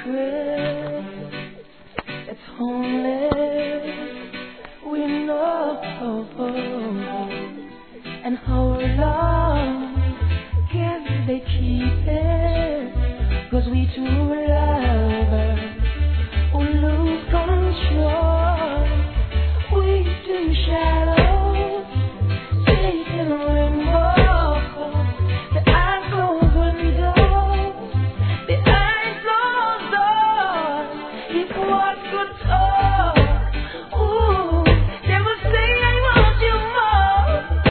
secret that's homeless. We know. And how long can they keep it? 'Cause we two lovers who lose control. We too shy.